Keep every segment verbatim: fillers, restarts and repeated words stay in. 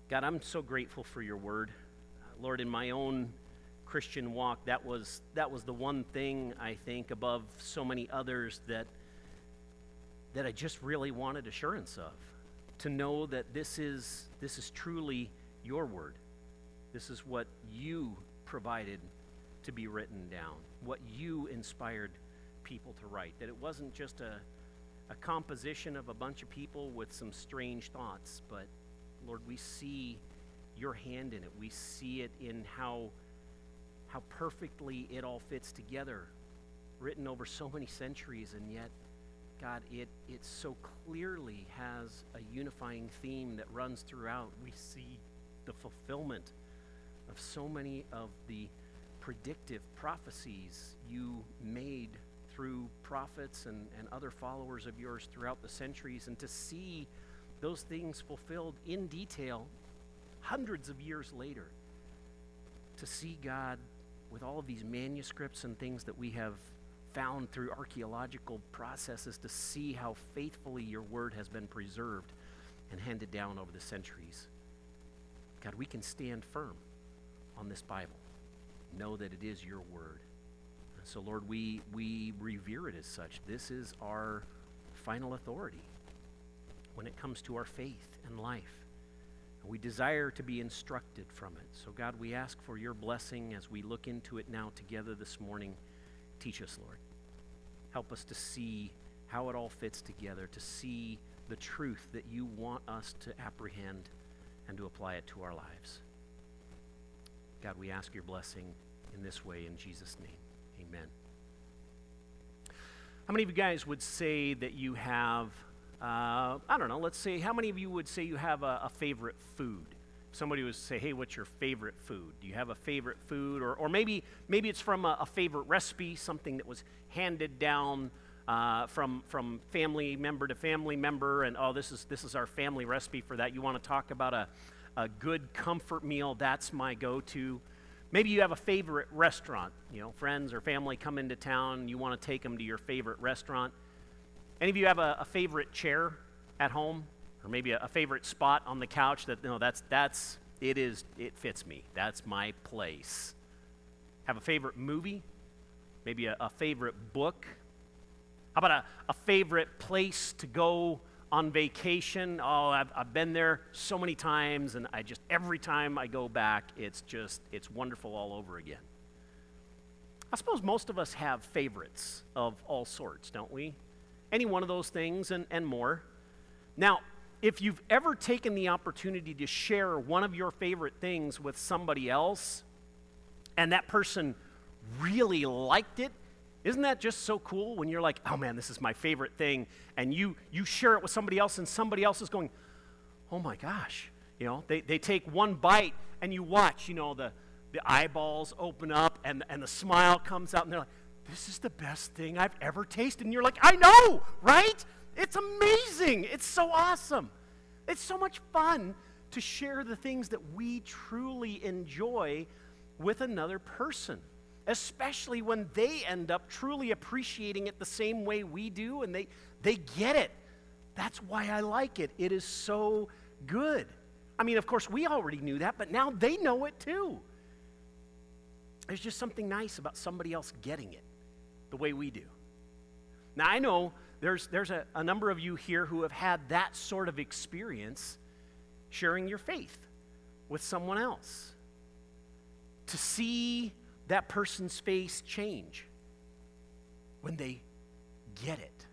God, I'm so grateful for your word. Uh, Lord, in my own Christian walk, that was that was the one thing, I think, above so many others that that I just really wanted assurance of. To know that this is this is truly your word. This is what you provided to be written down, what you inspired people to write. That it wasn't just a, a composition of a bunch of people with some strange thoughts, but Lord, we see your hand in it. We see it in how, how perfectly it all fits together, written over so many centuries, and yet, God, it, it so clearly has a unifying theme that runs throughout. We see the fulfillment of so many of the predictive prophecies you made through prophets and, and other followers of yours throughout the centuries, and to see those things fulfilled in detail hundreds of years later. To see God with all of these manuscripts and things that we have found through archaeological processes, to see how faithfully your word has been preserved and handed down over the centuries. God, we can stand firm on this Bible. Know that it is your word. And so, Lord, we, we revere it as such. This is our final authority when it comes to our faith and life. And we desire to be instructed from it. So, God, we ask for your blessing as we look into it now together this morning. Teach us, Lord. Help us to see how it all fits together, to see the truth that you want us to apprehend and to apply it to our lives. God, we ask your blessing in this way in Jesus' name. Amen. How many of you guys would say that you have, uh, I don't know, let's say, how many of you would say you have a, a favorite food? Somebody would say, hey, what's your favorite food? Do you have a favorite food? Or, or maybe maybe it's from a, a favorite recipe, something that was handed down uh, from from family member to family member, and oh, this is this is our family recipe for that. You want to talk about a, a good comfort meal, that's my go-to. Maybe you have a favorite restaurant. You know, friends or family come into town, you want to take them to your favorite restaurant. Any of you have a, a favorite chair at home? Or maybe a, a favorite spot on the couch that, no, that's, that's, it is, it fits me. That's my place. Have a favorite movie? Maybe a, a favorite book? How about a, a favorite place to go on vacation? Oh, I've, I've been there so many times, and I just, every time I go back, it's just, it's wonderful all over again. I suppose most of us have favorites of all sorts, don't we? Any one of those things and, and more. Now, if you've ever taken the opportunity to share one of your favorite things with somebody else, and that person really liked it, isn't that just so cool when you're like, oh man, this is my favorite thing, and you you share it with somebody else, and somebody else is going, oh my gosh. You know, they, they take one bite, and you watch, you know, the, the eyeballs open up, and, and the smile comes out, and they're like, this is the best thing I've ever tasted. And you're like, I know, right? It's amazing. It's so awesome. It's so much fun to share the things that we truly enjoy with another person, especially when they end up truly appreciating it the same way we do, and they, they get it. That's why I like it. It is so good. I mean, of course, we already knew that, but now they know it too. There's just something nice about somebody else getting it the way we do. Now, I know There's there's a, a number of you here who have had that sort of experience sharing your faith with someone else. To see that person's face change when they get it.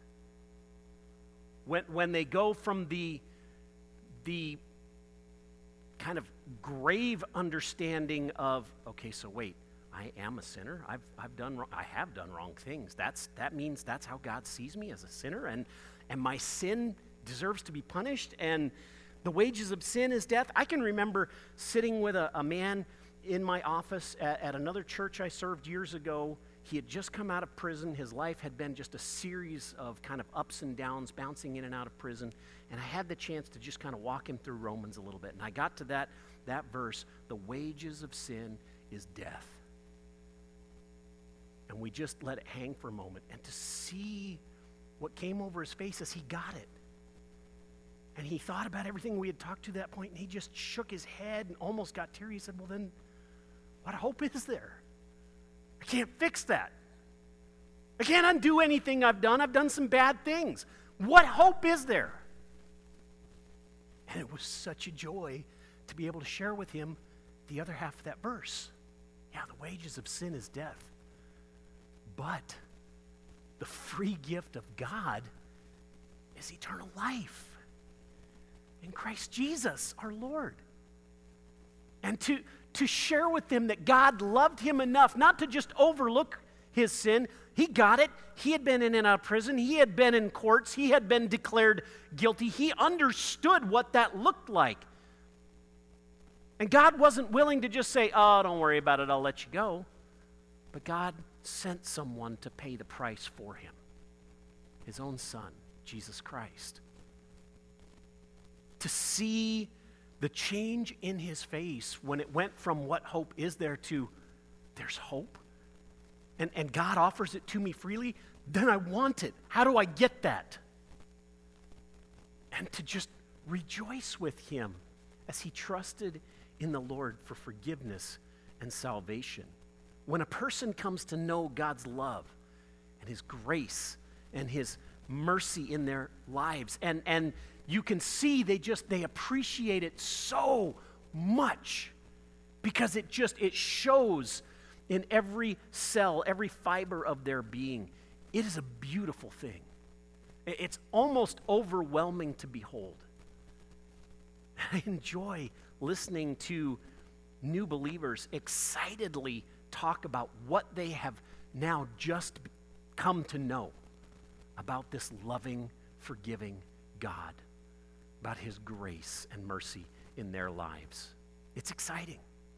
When when they go from the the kind of grave understanding of, okay, so wait, I am a sinner. I've I've done wrong. I have done wrong things. That's that means that's how God sees me, as a sinner, and and my sin deserves to be punished, and the wages of sin is death. I can remember sitting with a, a man in my office at, at another church I served years ago. He had just come out of prison. His life had been just a series of kind of ups and downs, bouncing in and out of prison, and I had the chance to just kind of walk him through Romans a little bit, and I got to that that verse, the wages of sin is death. And we just let it hang for a moment, and to see what came over his face as he got it. And he thought about everything we had talked to that point, and he just shook his head and almost got teary. He said, well then, what hope is there? I can't fix that. I can't undo anything I've done. I've done some bad things. What hope is there? And it was such a joy to be able to share with him the other half of that verse. Yeah, the wages of sin is death. But the free gift of God is eternal life in Christ Jesus, our Lord. And to, to share with them that God loved him enough not to just overlook his sin. He got it. He had been in and out of prison. He had been in courts. He had been declared guilty. He understood what that looked like. And God wasn't willing to just say, oh, don't worry about it, I'll let you go. But God sent someone to pay the price for him, his own son, Jesus Christ. To see the change in his face when it went from what hope is there to there's hope, and, and God offers it to me freely, then I want it. How do I get that? And to just rejoice with him as he trusted in the Lord for forgiveness and salvation. When a person comes to know God's love and his grace and his mercy in their lives, and, and you can see they just, they appreciate it so much because it just, it shows in every cell, every fiber of their being. It is a beautiful thing. It's almost overwhelming to behold. I enjoy listening to new believers excitedly talk about what they have now just come to know about this loving, forgiving God, about his grace and mercy in their lives. It's exciting.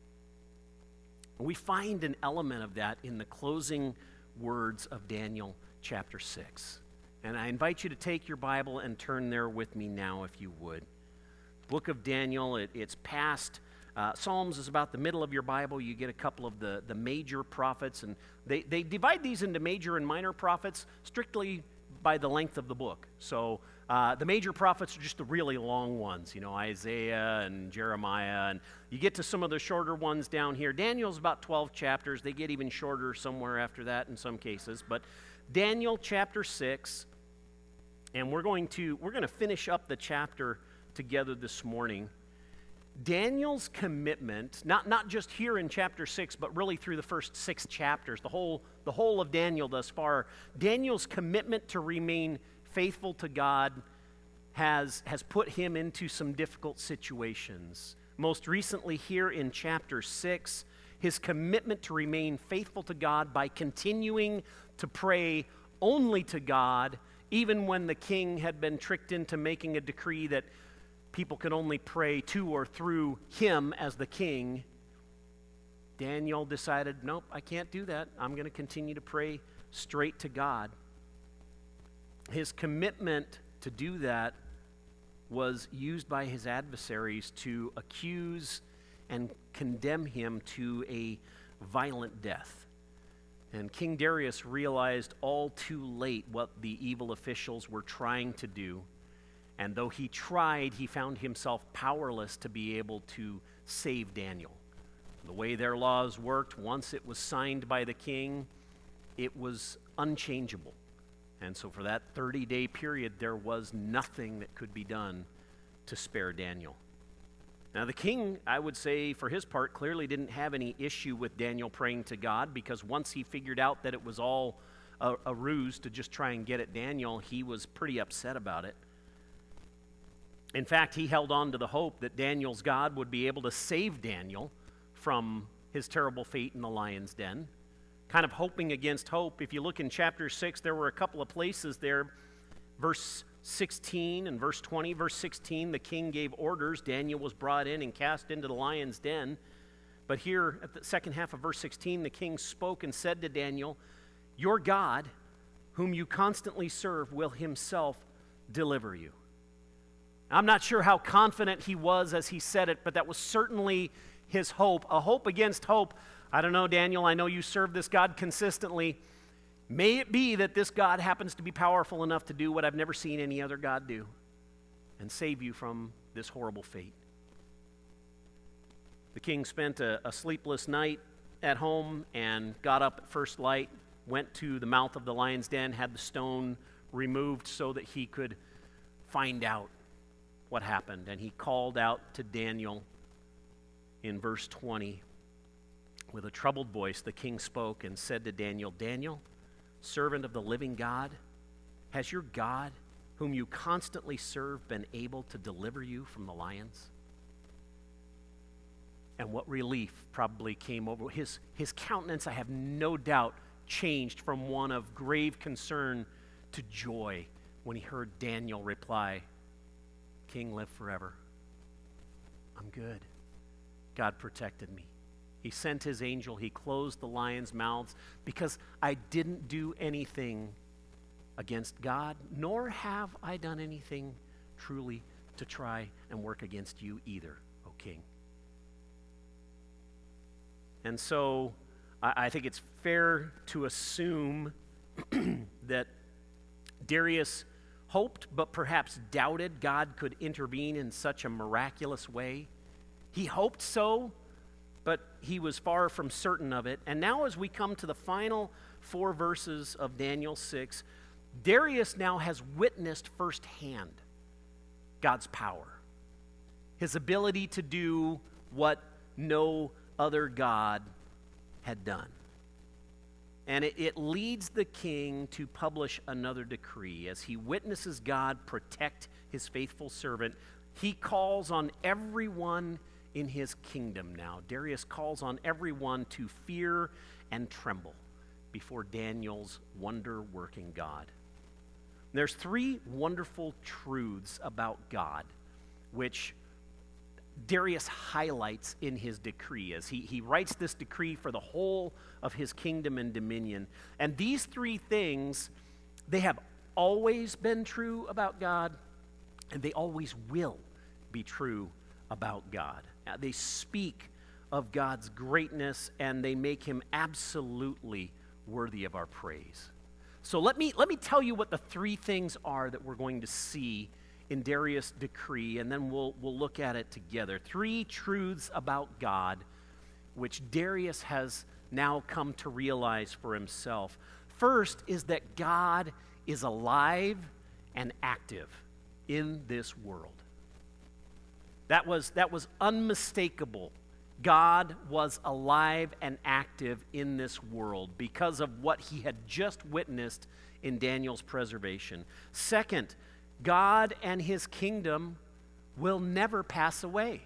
We find an element of that in the closing words of Daniel chapter six. And I invite you to take your Bible and turn there with me now, if you would. Book of Daniel, it, it's past. Uh, Psalms is about the middle of your Bible. You get a couple of the, the major prophets, and they, they divide these into major and minor prophets strictly by the length of the book. So uh, the major prophets are just the really long ones, you know, Isaiah and Jeremiah, and you get to some of the shorter ones down here. Daniel's about twelve chapters. They get even shorter somewhere after that in some cases. But Daniel chapter six, and we're going to we're going to finish up the chapter together this morning. Daniel's commitment, not, not just here in chapter six, but really through the first six chapters, the whole, the whole of Daniel thus far, Daniel's commitment to remain faithful to God has, has put him into some difficult situations. Most recently here in chapter six, his commitment to remain faithful to God by continuing to pray only to God, even when the king had been tricked into making a decree that people could only pray to or through him as the king. Daniel decided, nope, I can't do that. I'm going to continue to pray straight to God. His commitment to do that was used by his adversaries to accuse and condemn him to a violent death. And King Darius realized all too late what the evil officials were trying to do. And though he tried, he found himself powerless to be able to save Daniel. The way their laws worked, once it was signed by the king, it was unchangeable. And so for that thirty-day period, there was nothing that could be done to spare Daniel. Now the king, I would say, for his part, clearly didn't have any issue with Daniel praying to God, because once he figured out that it was all a, a ruse to just try and get at Daniel, he was pretty upset about it. In fact, he held on to the hope that Daniel's God would be able to save Daniel from his terrible fate in the lion's den. Kind of hoping against hope. If you look in chapter six, there were a couple of places there. Verse sixteen and verse twenty. Verse sixteen, the king gave orders. Daniel was brought in and cast into the lion's den. But here at the second half of verse sixteen, the king spoke and said to Daniel, "Your God, whom you constantly serve, will himself deliver you." I'm not sure how confident he was as he said it, but that was certainly his hope. A hope against hope. I don't know, Daniel, I know you serve this God consistently. May it be that this God happens to be powerful enough to do what I've never seen any other God do. and save you from this horrible fate. The king spent a, a sleepless night at home and got up at first light, went to the mouth of the lion's den, had the stone removed so that he could find out what happened. And he called out to Daniel in verse twenty. With a troubled voice, the king spoke and said to Daniel, Daniel, servant of the living God, has your God, whom you constantly serve, been able to deliver you from the lions? And what relief probably came over his his countenance, I have no doubt, changed from one of grave concern to joy when he heard Daniel reply, King, live forever. I'm good. God protected me. He sent his angel. He closed the lions' mouths because I didn't do anything against God, nor have I done anything truly to try and work against you either, O king. And so I, I think it's fair to assume that Darius hoped, but perhaps doubted, God could intervene in such a miraculous way. He hoped so, but he was far from certain of it. And now as we come to the final four verses of Daniel six, Darius now has witnessed firsthand God's power, his ability to do what no other God had done. And it, it leads the king to publish another decree. As he witnesses God protect his faithful servant, he calls on everyone in his kingdom now. Darius calls on everyone to fear and tremble before Daniel's wonder-working God. There's three wonderful truths about God which Darius highlights in his decree as he, he writes this decree for the whole of his kingdom and dominion. And these three things, they have always been true about God, and they always will be true about God. Now, they speak of God's greatness, and they make him absolutely worthy of our praise. So let me, let me tell you what the three things are that we're going to see in Darius' decree, and then we'll, we'll look at it together. Three truths about God which Darius has now come to realize for himself. First is that God is alive and active in this world. That was, that was unmistakable. God was alive and active in this world because of what he had just witnessed in Daniel's preservation. Second, God and his kingdom will never pass away.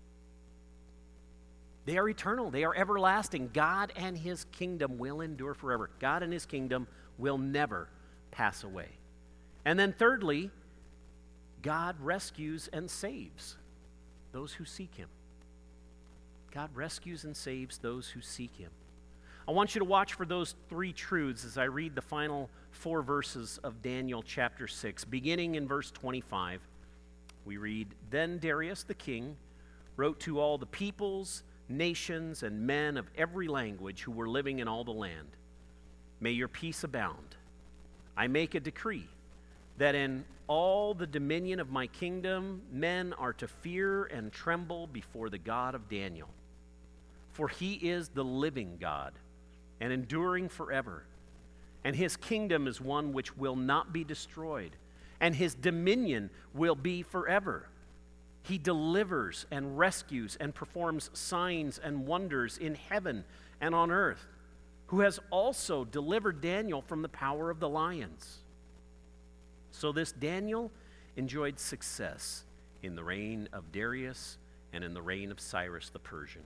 They are eternal. They are everlasting. God and his kingdom will endure forever. God and his kingdom will never pass away. And then thirdly, God rescues and saves those who seek him. God rescues and saves those who seek him. I want you to watch for those three truths as I read the final four verses of Daniel chapter six. Beginning in verse twenty-five, we read, Then Darius the king wrote to all the peoples, nations, and men of every language who were living in all the land, May your peace abound. I make a decree that in all the dominion of my kingdom, men are to fear and tremble before the God of Daniel. For he is the living God and enduring forever. And his kingdom is one which will not be destroyed, and his dominion will be forever. He delivers and rescues and performs signs and wonders in heaven and on earth, who has also delivered Daniel from the power of the lions. So this Daniel enjoyed success in the reign of Darius and in the reign of Cyrus the Persian.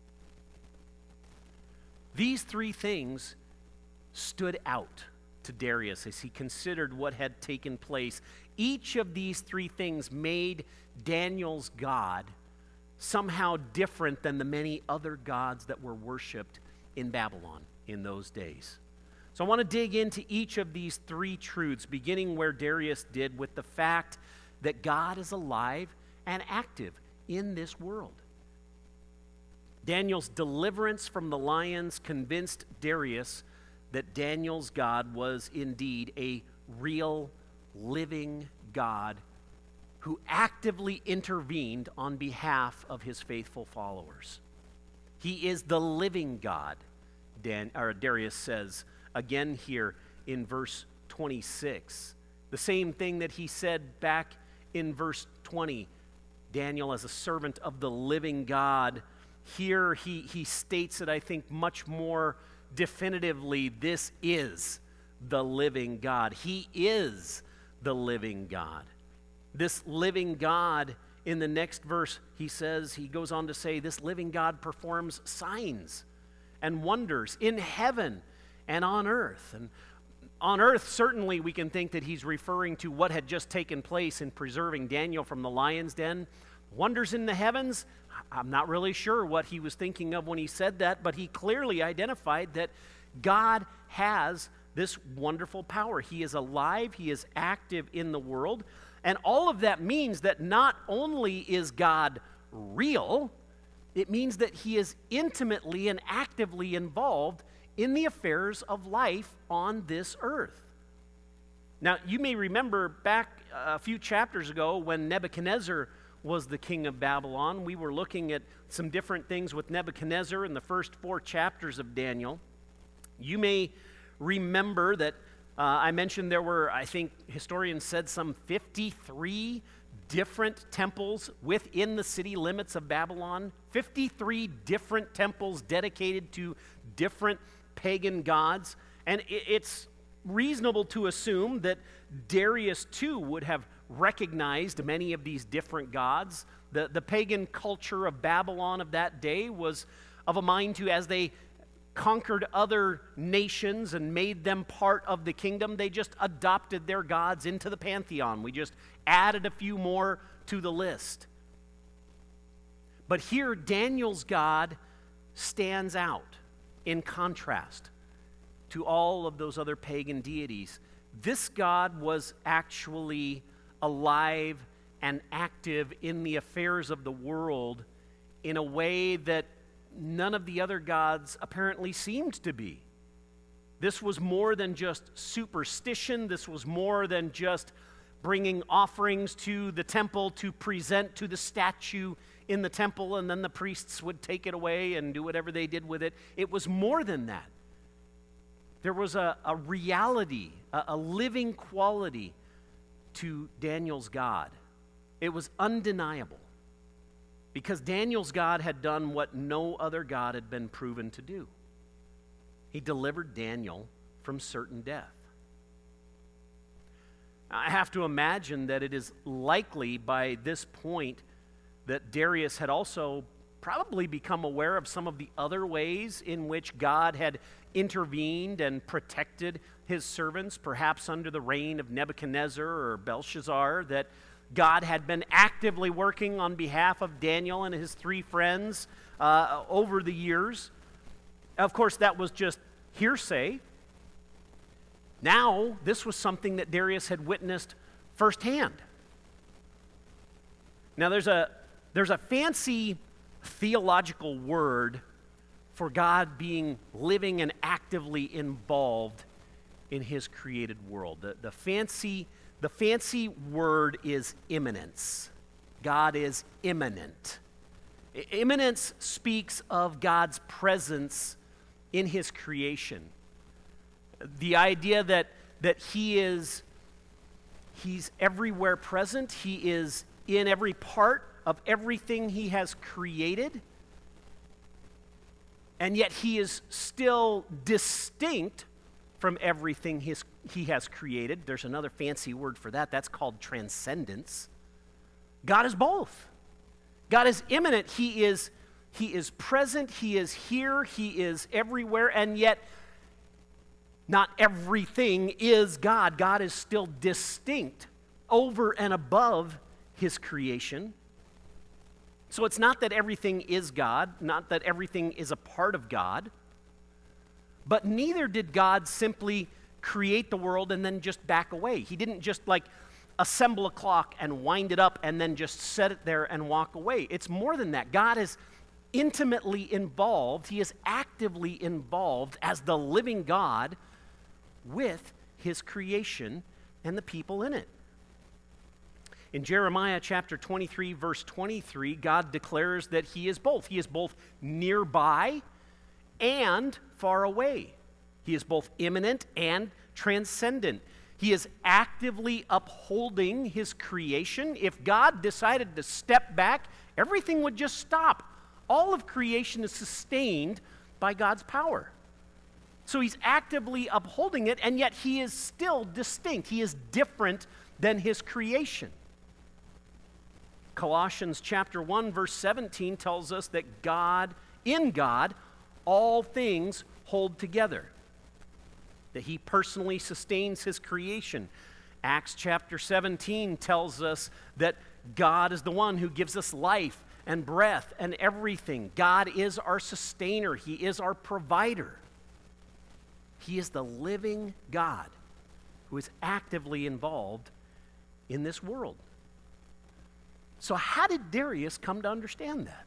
These three things stood out to Darius as he considered what had taken place. Each of these three things made Daniel's God somehow different than the many other gods that were worshipped in Babylon in those days. So I want to dig into each of these three truths, beginning where Darius did with the fact that God is alive and active in this world. Daniel's deliverance from the lions convinced Darius that Daniel's God was indeed a real, living God who actively intervened on behalf of his faithful followers. He is the living God, Dan, or Darius says again here in verse twenty-six. The same thing that he said back in verse twenty. Daniel, as a servant of the living God, here he, he states it, I think, much more definitively. This is the living God. He is the living God. This living God, in the next verse, he says, he goes on to say, this living God performs signs and wonders in heaven and on earth. And on earth, certainly we can think that he's referring to what had just taken place in preserving Daniel from the lion's den. Wonders in the heavens, I'm not really sure what he was thinking of when he said that, but he clearly identified that God has this wonderful power. He is alive, he is active in the world, and all of that means that not only is God real, it means that he is intimately and actively involved in the affairs of life on this earth. Now, you may remember back a few chapters ago when Nebuchadnezzar was the king of Babylon. We were looking at some different things with Nebuchadnezzar in the first four chapters of Daniel. You may remember that uh, I mentioned there were, I think historians said, some fifty-three different temples within the city limits of Babylon. fifty-three different temples dedicated to different pagan gods. And it, it's reasonable to assume that Darius too would have recognized many of these different gods. The, the pagan culture of Babylon of that day was of a mind to, as they conquered other nations and made them part of the kingdom, they just adopted their gods into the pantheon. We just added a few more to the list. But here, Daniel's God stands out in contrast to all of those other pagan deities. This God was actually alive and active in the affairs of the world in a way that none of the other gods apparently seemed to be. This was more than just superstition. This was more than just bringing offerings to the temple to present to the statue in the temple, and then the priests would take it away and do whatever they did with it. It was more than that. There was a, a reality, a, a living quality to Daniel's God. It was undeniable, because Daniel's God had done what no other God had been proven to do. He delivered Daniel from certain death. I have to imagine that it is likely by this point that Darius had also probably become aware of some of the other ways in which God had intervened and protected his servants, perhaps under the reign of Nebuchadnezzar or Belshazzar, that God had been actively working on behalf of Daniel and his three friends uh, over the years. Of course, that was just hearsay. Now, this was something that Darius had witnessed firsthand. Now, there's a there's a fancy theological word for God being living and actively involved in his created world. The, the fancy the fancy word is immanence. God is immanent. Immanence speaks of God's presence in his creation. The idea that that he is he's everywhere present, he is in every part of everything he has created, and yet he is still distinct from everything his, he has created. There's another fancy word for that. That's called transcendence. God is both. God is immanent. He is, he is present. He is here. He is everywhere. And yet, not everything is God. God is still distinct over and above his creation. So it's not that everything is God, not that everything is a part of God, but neither did God simply create the world and then just back away. He didn't just like assemble a clock and wind it up and then just set it there and walk away. It's more than that. God is intimately involved. He is actively involved as the living God with his creation and the people in it. In Jeremiah chapter twenty-three, verse twenty-three, God declares that he is both. He is both nearby and far away. He is both immanent and transcendent. He is actively upholding his creation. If God decided to step back, everything would just stop. All of creation is sustained by God's power. So he's actively upholding it, and yet he is still distinct. He is different than his creation. Colossians chapter one, verse seventeen tells us that God, in God, all things hold together. That he personally sustains his creation. Acts chapter seventeen tells us that God is the one who gives us life and breath and everything. God is our sustainer. He is our provider. He is the living God who is actively involved in this world. So how did Darius come to understand that?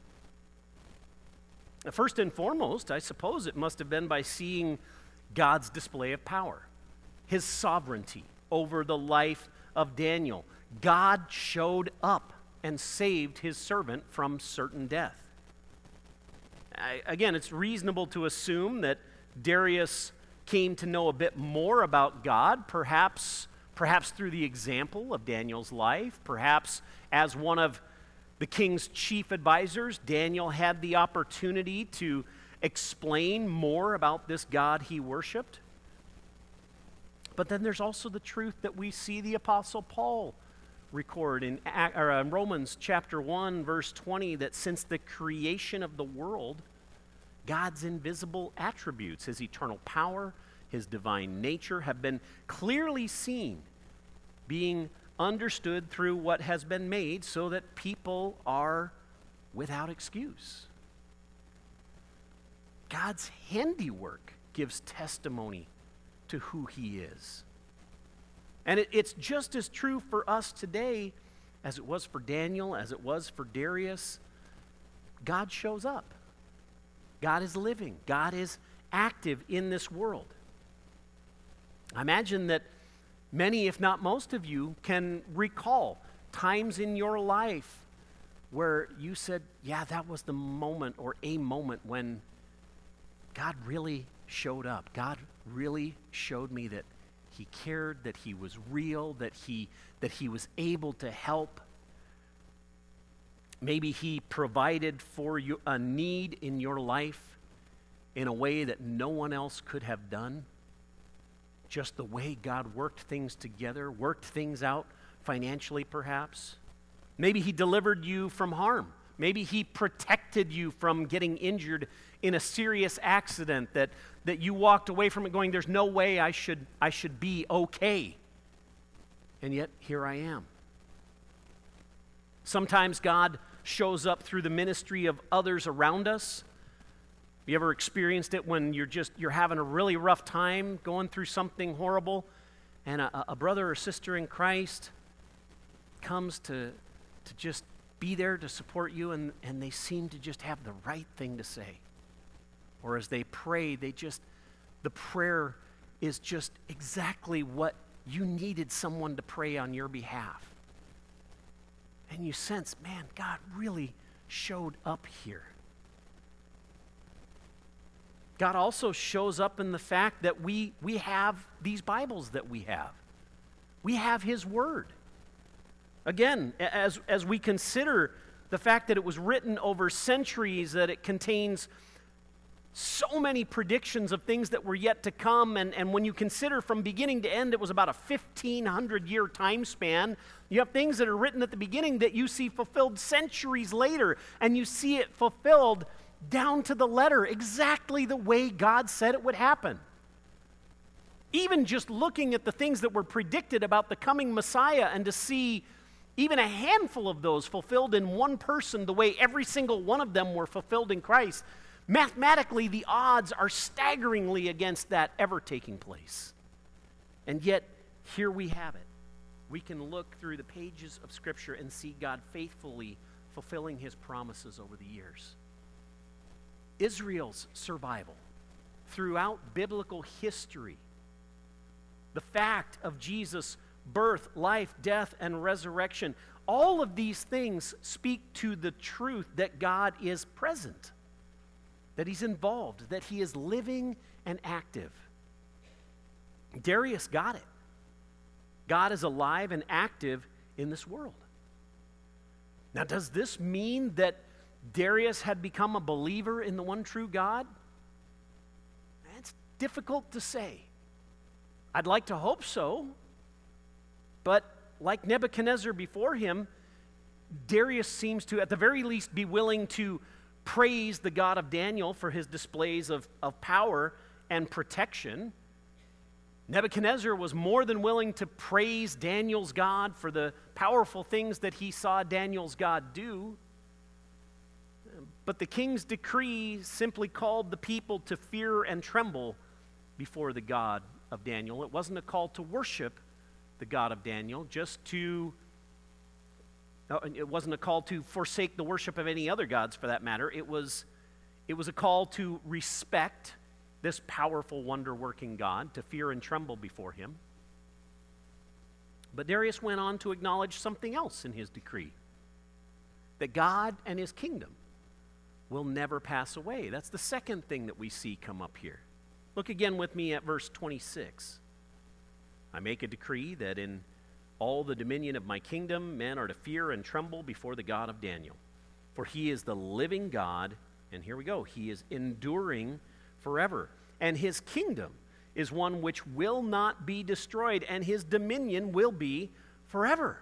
First and foremost, I suppose it must have been by seeing God's display of power, his sovereignty over the life of Daniel. God showed up and saved his servant from certain death. I, again, it's reasonable to assume that Darius came to know a bit more about God, perhaps, perhaps through the example of Daniel's life, perhaps as one of the king's chief advisors. Daniel had the opportunity to explain more about this God he worshiped. But then there's also the truth that we see the Apostle Paul record in, or in Romans chapter one, verse twenty, that since the creation of the world, God's invisible attributes, his eternal power, his divine nature, have been clearly seen, being understood through what has been made, so that people are without excuse. God's handiwork gives testimony to who he is. And it, it's just as true for us today as it was for Daniel, as it was for Darius. God shows up. God is living. God is active in this world. I imagine that many, if not most of you, can recall times in your life where you said, yeah, that was the moment or a moment when God really showed up. God really showed me that he cared, that he was real, that he, that he was able to help. Maybe he provided for you a need in your life in a way that no one else could have done. Just the way God worked things together, worked things out financially perhaps. Maybe he delivered you from harm. Maybe he protected you from getting injured in a serious accident that, that you walked away from it going, there's no way I should, I should be okay. And yet, here I am. Sometimes God shows up through the ministry of others around us. You ever experienced it when you're just, you're having a really rough time, going through something horrible, and a, a brother or sister in Christ comes to, to just be there to support you, and, and they seem to just have the right thing to say. Or as they pray, they just, the prayer is just exactly what you needed someone to pray on your behalf. And you sense, man, God really showed up here. God also shows up in the fact that we, we have these Bibles that we have. We have his word. Again, as, as we consider the fact that it was written over centuries, that it contains so many predictions of things that were yet to come, and, and when you consider from beginning to end, it was about a fifteen hundred year time span. You have things that are written at the beginning that you see fulfilled centuries later, and you see it fulfilled down to the letter, exactly the way God said it would happen. Even just looking at the things that were predicted about the coming Messiah, and to see even a handful of those fulfilled in one person, the way every single one of them were fulfilled in Christ, mathematically, the odds are staggeringly against that ever taking place. And yet, here we have it. We can look through the pages of Scripture and see God faithfully fulfilling his promises over the years. Israel's survival throughout biblical history, the fact of Jesus' birth, life, death, and resurrection, All of these things speak to the truth that God is present, that he's involved, that he is living and active. Darius got it. God is alive and active in this world. Now, does this mean that Darius had become a believer in the one true God? It's difficult to say. I'd like to hope so, but like Nebuchadnezzar before him, Darius seems to, at the very least, be willing to praise the God of Daniel for his displays of, of power and protection. Nebuchadnezzar was more than willing to praise Daniel's God for the powerful things that he saw Daniel's God do. But the king's decree simply called the people to fear and tremble before the God of Daniel. It wasn't a call to worship the God of Daniel, just to, uh, it wasn't a call to forsake the worship of any other gods for that matter. It was, it was a call to respect this powerful, wonder-working God, to fear and tremble before him. But Darius went on to acknowledge something else in his decree, that God and his kingdom will never pass away. That's the second thing that we see come up here. Look again with me at verse twenty-six. I make a decree that in all the dominion of my kingdom, men are to fear and tremble before the God of Daniel. For he is the living God, and here we go, he is enduring forever. And his kingdom is one which will not be destroyed, and his dominion will be forever.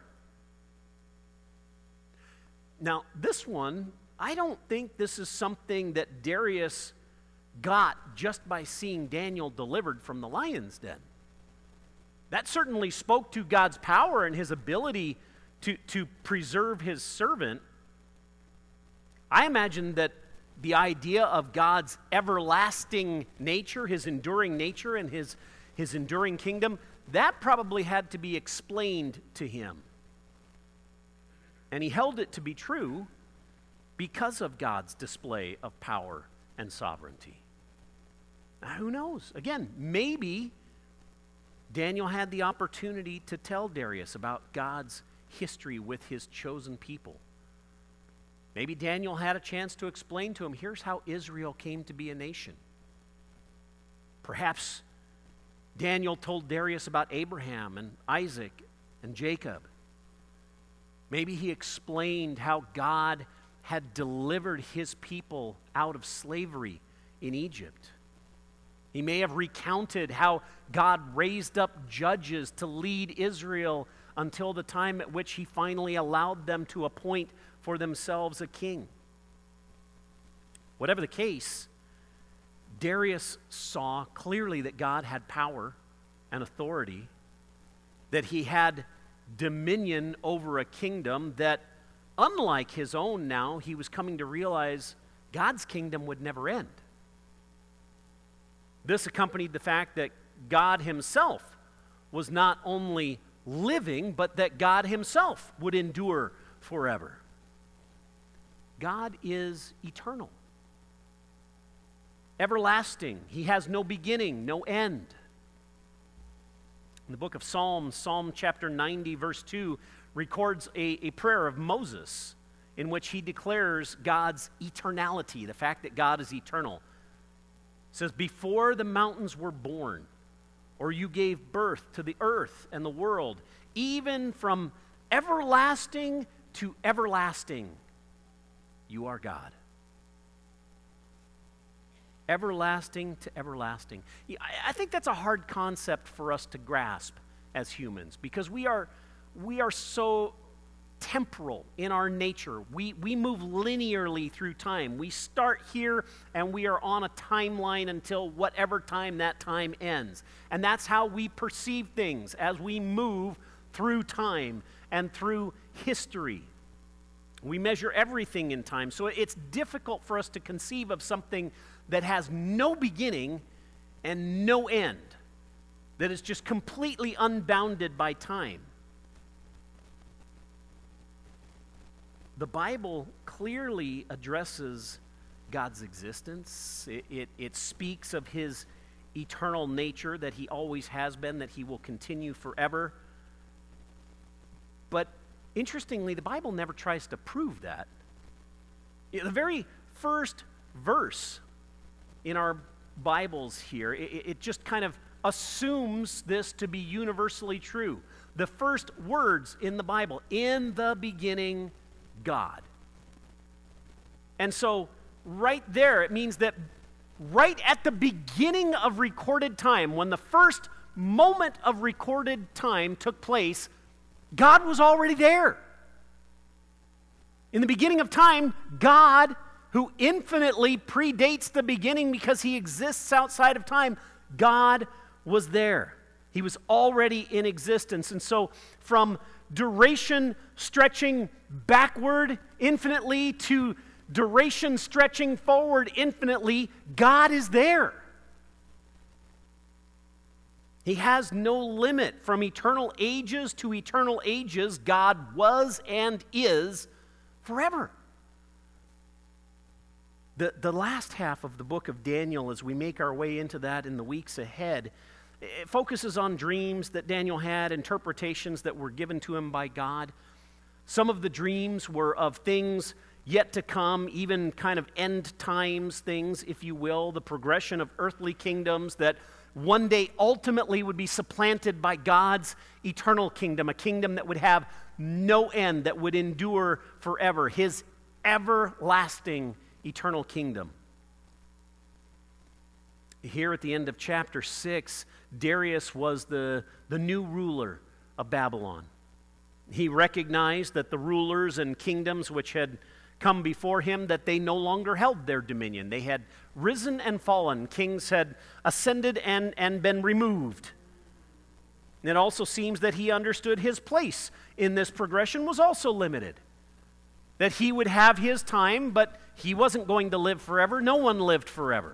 Now, this one, I don't think this is something that Darius got just by seeing Daniel delivered from the lion's den. That certainly spoke to God's power and his ability to, to preserve his servant. I imagine that the idea of God's everlasting nature, his enduring nature and his, his enduring kingdom, that probably had to be explained to him. And he held it to be true because of God's display of power and sovereignty. Now, who knows? Again, maybe Daniel had the opportunity to tell Darius about God's history with his chosen people. Maybe Daniel had a chance to explain to him, here's how Israel came to be a nation. Perhaps Daniel told Darius about Abraham and Isaac and Jacob. Maybe he explained how God had delivered his people out of slavery in Egypt. He may have recounted how God raised up judges to lead Israel until the time at which he finally allowed them to appoint for themselves a king. Whatever the case, Darius saw clearly that God had power and authority, that he had dominion over a kingdom that, unlike his own now, he was coming to realize God's kingdom would never end. This accompanied the fact that God himself was not only living, but that God himself would endure forever. God is eternal, everlasting. He has no beginning, no end. In the book of Psalms, Psalm chapter ninety, verse two, records a, a prayer of Moses in which he declares God's eternality, the fact that God is eternal. It says, before the mountains were born, or you gave birth to the earth and the world, even from everlasting to everlasting, you are God. Everlasting to everlasting. I think that's a hard concept for us to grasp as humans, because we are, we are so temporal in our nature. We, we move linearly through time. We start here and we are on a timeline until whatever time that time ends. And that's how we perceive things as we move through time and through history. We measure everything in time. So it's difficult for us to conceive of something that has no beginning and no end, that is just completely unbounded by time. The Bible clearly addresses God's existence. It, it, it speaks of his eternal nature, that he always has been, that he will continue forever. But interestingly, the Bible never tries to prove that. The very first verse in our Bibles here, it, it just kind of assumes this to be universally true. The first words in the Bible, in the beginning, God. And so, right there, it means that right at the beginning of recorded time, when the first moment of recorded time took place, God was already there. In the beginning of time, God, who infinitely predates the beginning because he exists outside of time, God was there. He was already in existence. And so from duration stretching backward infinitely to duration stretching forward infinitely, God is there. He has no limit. From eternal ages to eternal ages, God was and is forever. The, the last half of the book of Daniel, as we make our way into that in the weeks ahead, it focuses on dreams that Daniel had, interpretations that were given to him by God. Some of the dreams were of things yet to come, even kind of end times things, if you will, the progression of earthly kingdoms that one day ultimately would be supplanted by God's eternal kingdom, a kingdom that would have no end, that would endure forever, his everlasting eternal kingdom. Here at the end of chapter six, Darius was the, the new ruler of Babylon. He recognized that the rulers and kingdoms which had come before him, that they no longer held their dominion. They had risen and fallen. Kings had ascended and, and been removed. It also seems that he understood his place in this progression was also limited. That he would have his time, but he wasn't going to live forever. No one lived forever.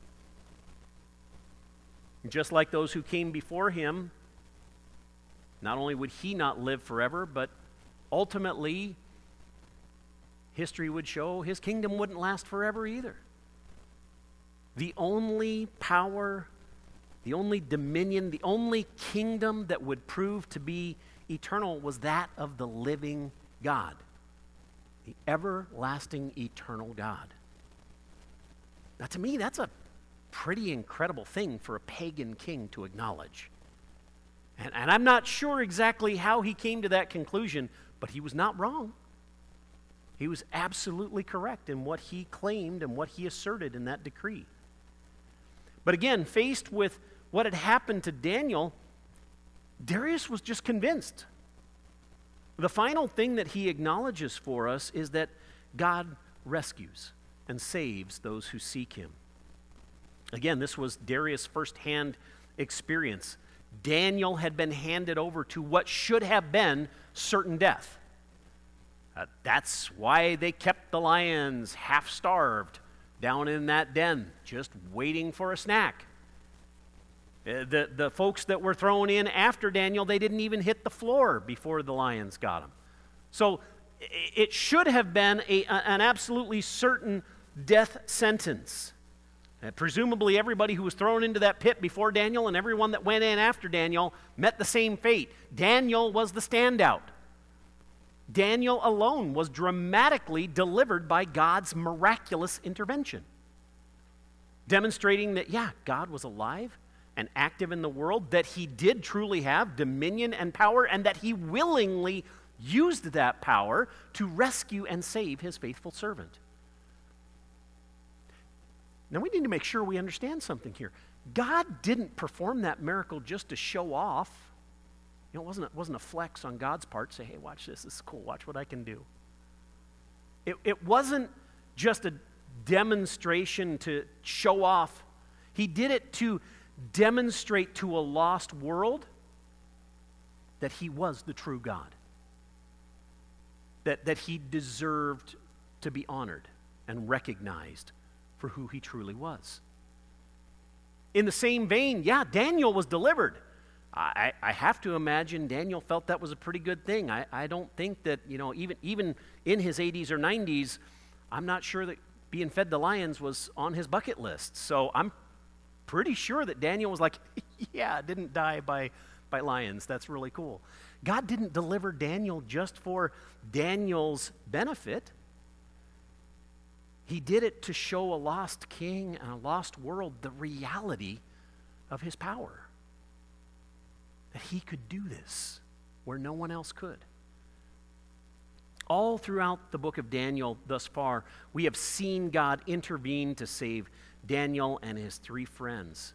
Just like those who came before him, not only would he not live forever, but ultimately, history would show his kingdom wouldn't last forever either. The only power, the only dominion, the only kingdom that would prove to be eternal was that of the living God, the everlasting eternal God. Now, to me, that's a pretty incredible thing for a pagan king to acknowledge. And, and I'm not sure exactly how he came to that conclusion, but he was not wrong. He was absolutely correct in what he claimed and what he asserted in that decree. But again, faced with what had happened to Daniel, Darius was just convinced. The final thing that he acknowledges for us is that God rescues and saves those who seek him. Again, this was Darius' firsthand experience. Daniel had been handed over to what should have been certain death. Uh, that's why they kept the lions half-starved down in that den, just waiting for a snack. Uh, the, the folks that were thrown in after Daniel, they didn't even hit the floor before the lions got them. So it should have been a, an absolutely certain death sentence. Uh, presumably everybody who was thrown into that pit before Daniel and everyone that went in after Daniel met the same fate. Daniel was the standout. Daniel alone was dramatically delivered by God's miraculous intervention, demonstrating that, yeah, God was alive and active in the world, that he did truly have dominion and power, and that he willingly used that power to rescue and save his faithful servant. Now, we need to make sure we understand something here. God didn't perform that miracle just to show off. You know, it wasn't, it wasn't a flex on God's part to say, hey, watch this, this is cool, watch what I can do. It, it wasn't just a demonstration to show off. He did it to demonstrate to a lost world that he was the true God, that, that he deserved to be honored and recognized for who he truly was. In the same vein, yeah, Daniel was delivered. I, I have to imagine Daniel felt that was a pretty good thing. I, I don't think that, you know, even, even in his eighties or nineties, I'm not sure that being fed the lions was on his bucket list. So I'm pretty sure that Daniel was like, yeah, didn't die by, by lions. That's really cool. God didn't deliver Daniel just for Daniel's benefit. He did it to show a lost king and a lost world the reality of his power. That he could do this where no one else could. All throughout the book of Daniel thus far, we have seen God intervene to save Daniel and his three friends.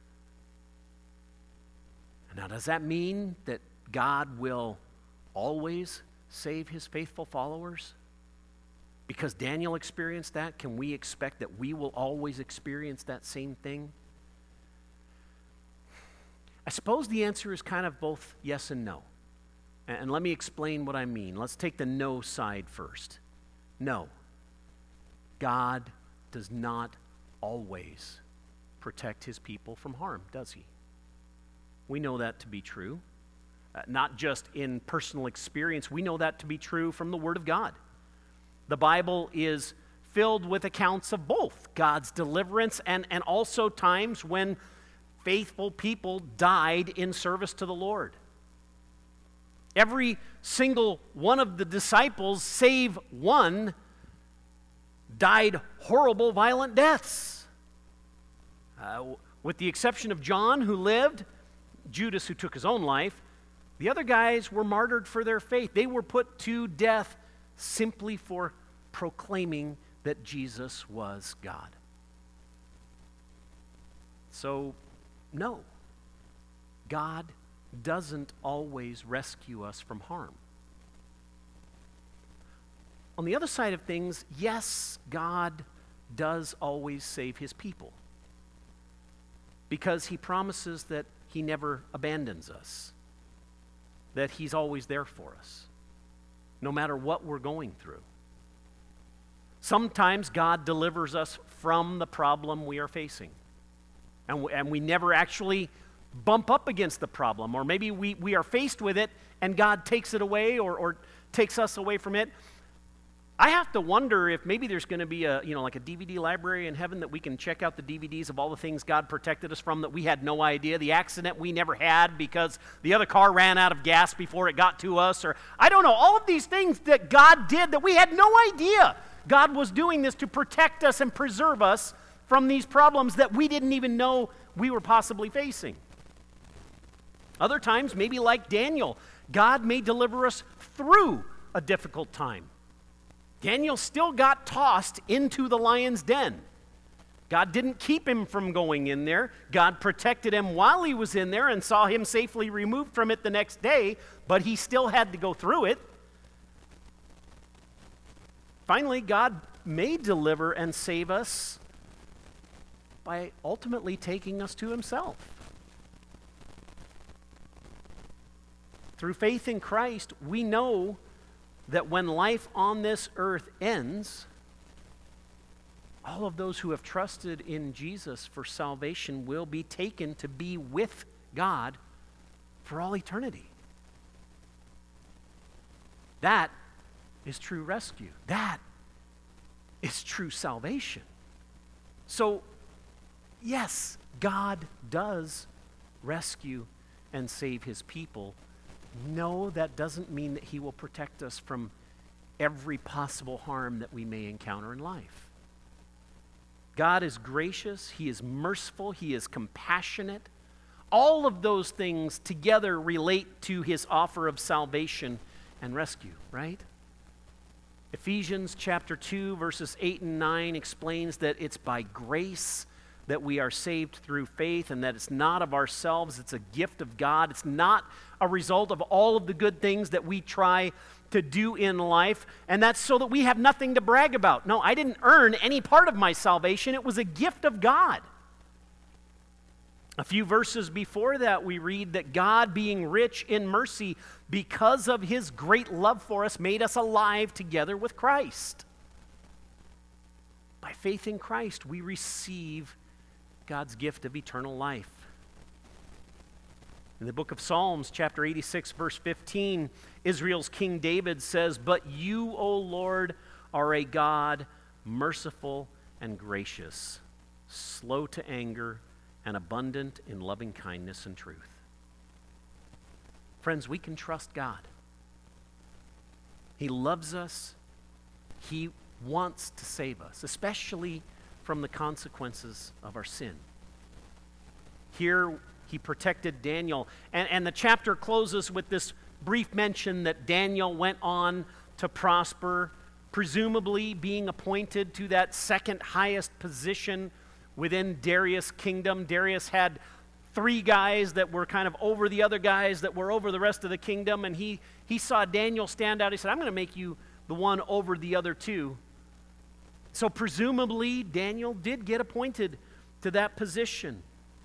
Now, does that mean that God will always save his faithful followers? Because Daniel experienced that, can we expect that we will always experience that same thing? I suppose the answer is kind of both yes and no. And let me explain what I mean. Let's take the no side first. No, God does not always protect his people from harm, does he? We know that to be true. Uh, not just in personal experience, we know that to be true from the Word of God. The Bible is filled with accounts of both God's deliverance and, and also times when faithful people died in service to the Lord. Every single one of the disciples, save one, died horrible, violent deaths. Uh, with the exception of John, who lived, Judas, who took his own life, the other guys were martyred for their faith. They were put to death simply for proclaiming that Jesus was God. So, no, God doesn't always rescue us from harm. On the other side of things, yes, God does always save his people because he promises that he never abandons us, that he's always there for us, no matter what we're going through. Sometimes God delivers us from the problem we are facing, and we, and we never actually bump up against the problem, or maybe we, we are faced with it and God takes it away or, or takes us away from it. I have to wonder if maybe there's going to be a, you know, like a D V D library in heaven that we can check out the D V Ds of all the things God protected us from that we had no idea, the accident we never had because the other car ran out of gas before it got to us, or I don't know, all of these things that God did that we had no idea God was doing this to protect us and preserve us from these problems that we didn't even know we were possibly facing. Other times, maybe like Daniel, God may deliver us through a difficult time. Daniel still got tossed into the lion's den. God didn't keep him from going in there. God protected him while he was in there and saw him safely removed from it the next day, but he still had to go through it. Finally, God may deliver and save us by ultimately taking us to himself. Through faith in Christ, we know that when life on this earth ends, all of those who have trusted in Jesus for salvation will be taken to be with God for all eternity. That is true rescue. That is true salvation. So, yes, God does rescue and save his people. No, that doesn't mean that he will protect us from every possible harm that we may encounter in life. God is gracious, he is merciful, he is compassionate. All of those things together relate to his offer of salvation and rescue, right? Ephesians chapter two, verses eight and nine explains that it's by grace that we are saved through faith and that it's not of ourselves, it's a gift of God. It's not a result of all of the good things that we try to do in life, and that's so that we have nothing to brag about. No, I didn't earn any part of my salvation. It was a gift of God. A few verses before that, we read that God, being rich in mercy, because of his great love for us, made us alive together with Christ. By faith in Christ, we receive God's gift of eternal life. In the book of Psalms, chapter eighty-six, verse fifteen, Israel's King David says, "But you, O Lord, are a God merciful and gracious, slow to anger, and abundant in loving kindness and truth." Friends, we can trust God. He loves us. He wants to save us, especially from the consequences of our sin. Here, he protected Daniel. And, and the chapter closes with this brief mention that Daniel went on to prosper, presumably being appointed to that second highest position within Darius' kingdom. Darius had three guys that were kind of over the other guys that were over the rest of the kingdom, and he, he saw Daniel stand out. He said, I'm going to make you the one over the other two. So presumably, Daniel did get appointed to that position.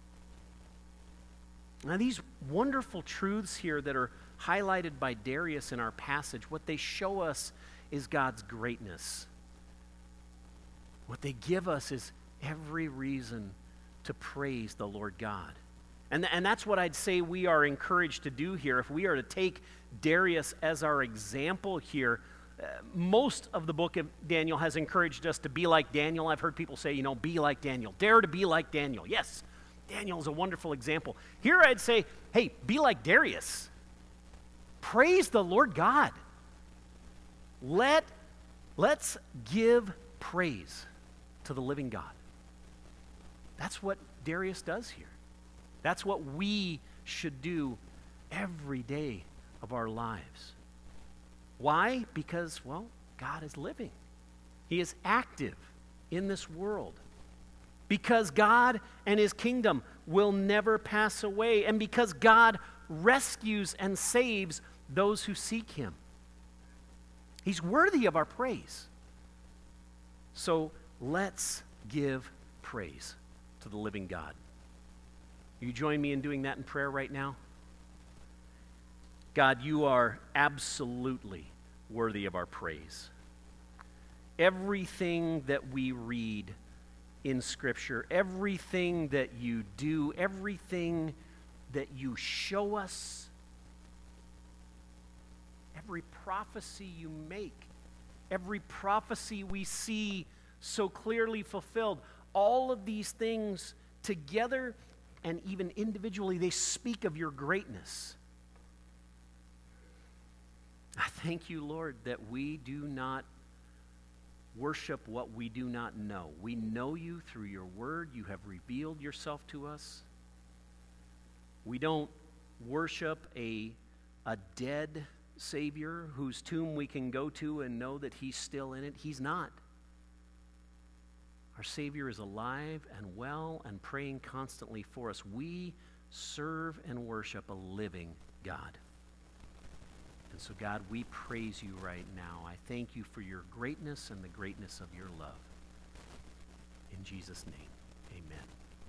Now, these wonderful truths here that are highlighted by Darius in our passage, what they show us is God's greatness. What they give us is every reason to praise the Lord God. And, and that's what I'd say we are encouraged to do here. If we are to take Darius as our example here, uh, most of the book of Daniel has encouraged us to be like Daniel. I've heard people say, you know, be like Daniel. Dare to be like Daniel. Yes, Daniel is a wonderful example. Here I'd say, hey, be like Darius. Praise the Lord God. Let, let's give praise to the living God. That's what Darius does here. That's what we should do every day of our lives. Why? Because, well, God is living. He is active in this world. Because God and his kingdom will never pass away. And because God rescues and saves those who seek him. He's worthy of our praise. So let's give praise to the living God. Will you join me in doing that in prayer right now? God, you are absolutely worthy of our praise. Everything that we read in Scripture, everything that you do, everything that you show us, every prophecy you make, every prophecy we see so clearly fulfilled, all of these things together and even individually, they speak of your greatness. I thank you, Lord, that we do not worship what we do not know. We know you through your word. You have revealed yourself to us. We don't worship a, a dead Savior whose tomb we can go to and know that he's still in it. He's not. Our Savior is alive and well and praying constantly for us. We serve and worship a living God. And so, God, we praise you right now. I thank you for your greatness and the greatness of your love. In Jesus' name, amen.